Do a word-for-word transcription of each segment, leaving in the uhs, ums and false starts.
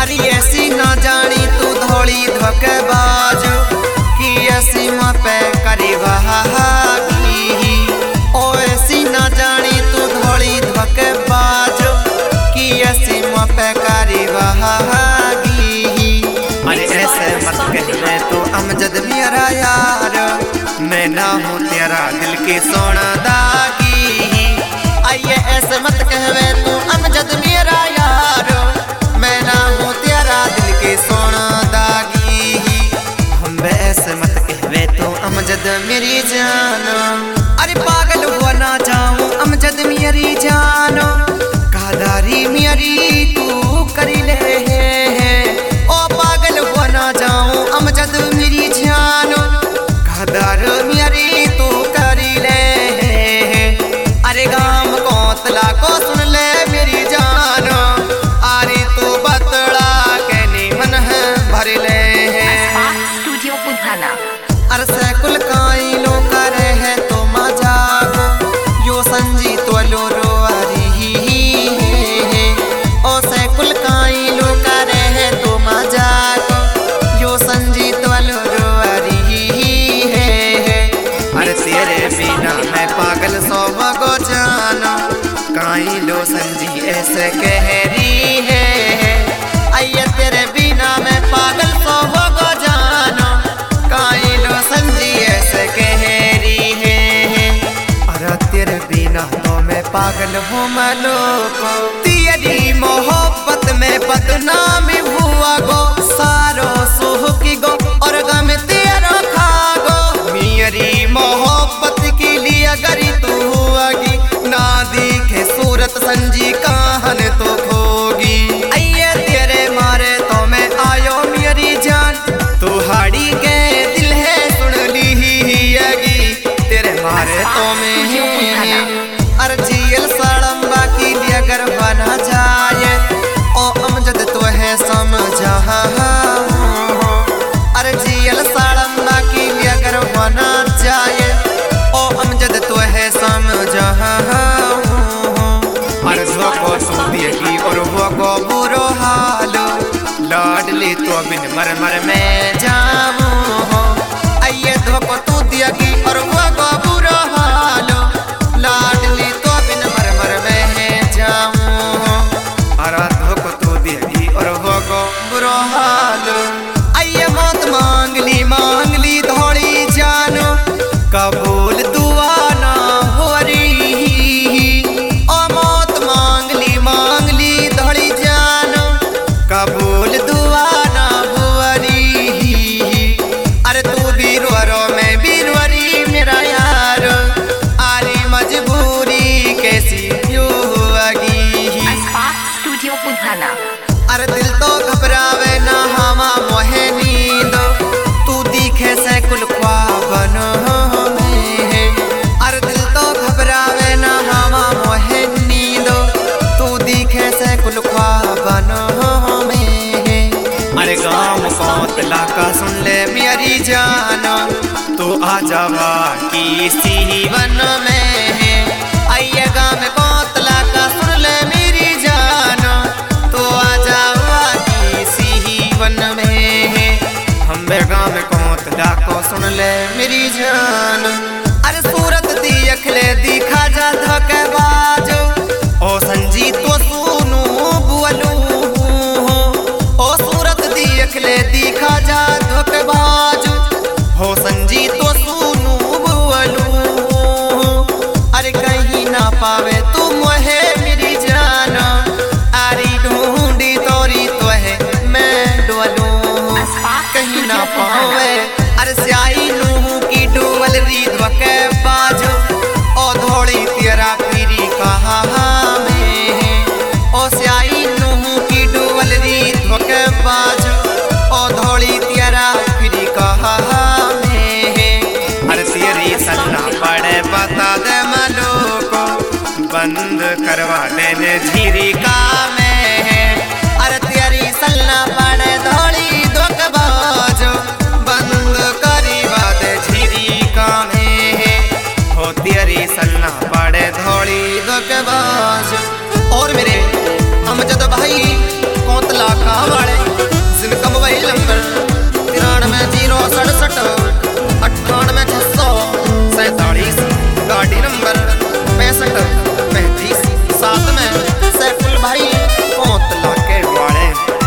अरे ऐसी ना जानी तू धोली धोखेबाज कि ऐसी माँ पे करी बहागी। ओ ऐसी ना जानी तू धोली धोखेबाज कि ऐसी माँ पे करी बहागी। अरे ऐसे मत कहने तू अमजद मेरा यार, मैं ना हूँ तेरा दिल की सोना दागी। आइए ऐसे मत कहवे तू अमजद मेरा यार, मैं ना हूँ तेरा दिल की सोना दागी। हम ऐसे मत कहवे तू अमजद मेरी जान, अरे पागल हुआ ना जाऊँ अमजद मेरी जान, कादारी मेरी तू करी ले है। ओ पागल हुआ ना जाऊँ अमजद मेरी जान, कादार मेरी तू करी ले। अरे गाम कोतला को सुन ले मेरी जान, अरे तू बतला के नी मन है भर ले। स्टूडियो पुधाना अरसे कुल काई लो करे है तो मजाक, यो संजी तो लो रो अरी ओ से कुल काई लो करे है तो मजाक, यो संजी तो लो रो अरी। अरे तेरे बिना मैं पागल सो गो जाना, काई लो संजी ऐसे कह रही है। आइए तेरे बिना मैं पागल सो गो जाना, काई लो संजी ऐसे कह रही है। अरे तेरे बिना तो मैं पागल हूँ मलो को, तेरी मोहब्बत में बदनामी हुआ गो, सारो सुख गो और गम तेरा खा गो। मेरी मोहब्बत के लिए अगर तू हुआगी, ना दिखे सूरत संजी काहन तो खोगी। आइए तेरे मारे तो मैं आयो मेरी जान, तू हाड़ी के दिल है सुन ली ही, तेरे मारे तो मैं अर्जियल सड़म बाकी लिए अगर बना जाए, ओ अमजद तो है समझा। अर्जियल सड़म बाकी लिए अगर बना जाए, ओ अमजद तो है समझा। अरे धोखो तू दिएगी और वो को बुरो हालो, लाडली तो बिन मर मर में जाऊँ। आइए धोखो तू दिएगी और वो को बुरो हालो, लाडली तो बिन मर मर में जाऊँ। अरे धोखो तू दिएगी और वो को बुरो हालो। आइए मौत मांग ली मांग ली धोड़ी जानो, कबूल दुआ ना हो रही। ओ मौत मांग ली मांग ली धोड़ी जानो, कबूल दुआ ना हो रही। अरे तू भी रो रो मैं भी रो रही मेरा यार, अरे मजबूरी कैसी होगी। स्टूडियो पुधाना अरे दिल तो घबरावे ना हमा मोहे नींद, तू दिखे से कुल ख्वाबन में। अरे दिल तो घबरावे ना हमा मोहे नींद, तू दिखे से कुल ख्वाबन में। अरे गाँव कोतला का सुन ले मेरी जान, तू आ जावा किसी वन में। आइए गाँव कोतला का सुन ले मेरी जान, तो आ जावा किसी वन में। हम गाँव में कोतला को सुन ले मेरी जान। अरे सूरत दी अखले दिखा जा धोखेबाज, ओ संजी तो सुनू बुअलू। ओ सूरत दी अखले दिखा जा धोखेबाज, हो संजी तो सुनू बुअलू। अरे कहीं ना पावे तू मोहे मेरी जान, अरे ढूंढी तोरी तो है मैं डोलू। कहीं ना पावे अरे स्याही नूह की डोल री धोखेबाज, ओ धोड़ी तेरा पीरी कहाँ में। ओ स्याही नूह की डोल री धोखेबाज, ओ धोड़ी तेरा पीरी कहाँ में। अरे तेरी सन्ना पड़े बता दे मलो को, बंद करवा देने झीरी का में। अरे तेरी सन्ना पड़े धोड़ी धोखेबाज, बंद करी बात झीरी का में। हो तेरी सन्ना पड़े धोड़ी धोखेबाज। और मेरे अमजद भाई कोतला का वाले जिनका मोबाइल नंबर तिरानवे जीरो सड़सठ अट्ठानवे छह सौ सैतालीस, गाड़ी नंबर पैंसठ पैंतीस सात में सैफुल भाई कोतला के वाले।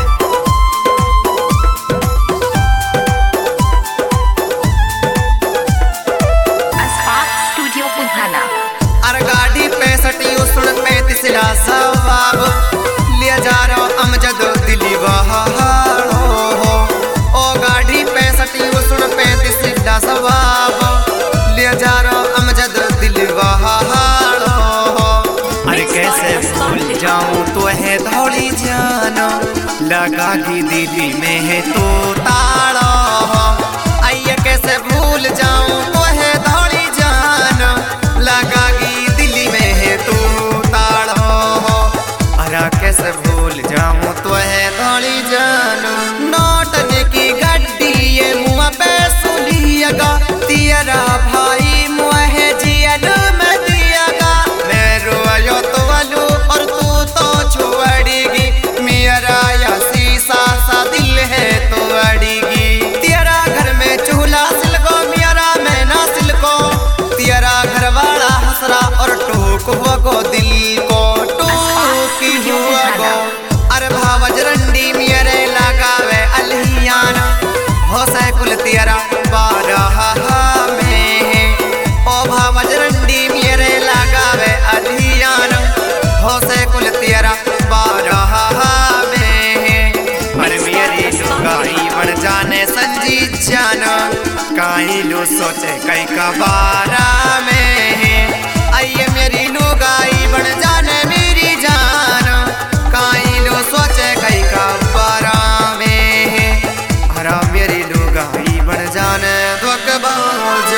स्टूडियो पुधाना। अरे गाड़ी पैंसठ उसन पैंतीस सवाब लिया जा रहा अमजद दिली बहाड़ो हो। ओ गाड़ी पैंसठ उसन पैंतीस सवाब लिया जा रहा अमजद दिली बहाड़ो हो। अरे कैसे भूल जाऊं तो है धौली जानो लगा की दिली में है तो ताड़ो हो। आइए कैसे भूल जाऊं तो है धौली जानो लगा की दिली में है तू ताड़ो हो। अरे कैसे भूल जाऊं तो है धौली जानो नोटने की गड्डी ये मुँह पे सुलिएगा तेरा भाई मुँह जियल में दिएगा। मैं रोयो तो वालू और तू तो छोड़ेगी मेरा या शीशा सा दिल है तो अड़ेगी। तेरा घर में चूल्हा सिलको मेरा मैं ना सिलको तेरा घर वाला हसरा और टोक हुआ को दिल को टोकी हुआ को। अरे भावज रंडी मेरे लगावे अलहियान हो सैकुल तेरा बारह में है। ओ भावज रंडी मेरे लगावे अलहियान हो सैकुल तेरा बारह में है। अरे मेरी लुगाई बन जाने संजी जान काई लो सोचे कई का बारा में है। आइए मेरी लुगाई बन जाने मेरी जान काई लो सोचे कई का बारा में है। हरा मेरी लुगाई बन जाने धोखेबाज।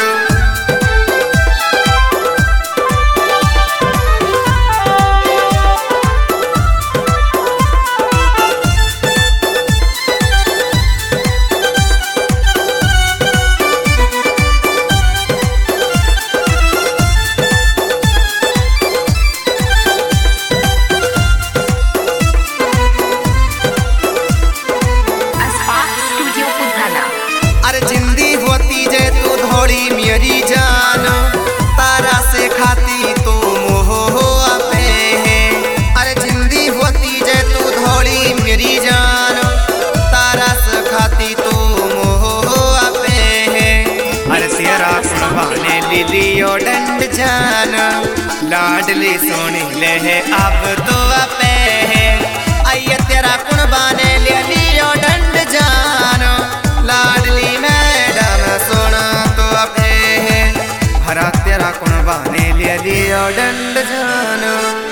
स्टूडियो पुधाना। अरे जिंदी होती जे तू धोड़ी मेरी जान तारा से खाती तू मोह हो पे है। अरे जिंदी होती जे तू धोड़ी मेरी जान तारा से खाती तू मोह हो पे है। अरे तेरा कुर्बाने लिलियो डंड जान लाडली सोनी ले है अब तो पे है। आइए तेरा कुर्बाने ले लियो डंड जान लाडली मैडम सुन तो अपे है। भरा तेरा कुर्बाने ले लियो डंड जान।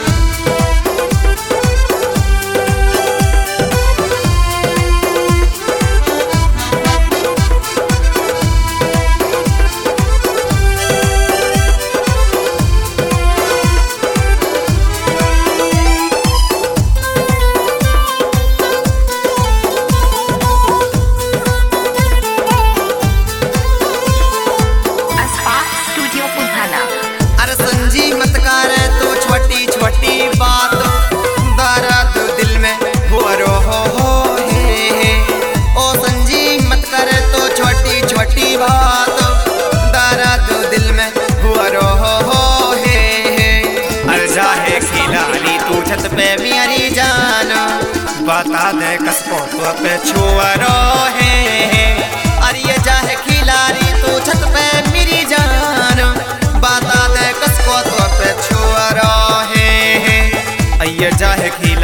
स्टूडियो पुधाना। अरे संजी मत कर तू छोटी छोटी बात दर्द दिल में हो रो हो हो हे हे। ओ संजी मत कर तू छोटी छोटी बात दर्द दिल में हो रो हो हो हे हे। अरे जाहे खिलानी तू छत पे मेरी जान बता दे कसको तो पे छुआरो हे हे। अरे ये जाहे खिलानी तू छत पे मेरी जान बता दे कसको तो पे छुआरो हे हे। अये जाहे खिला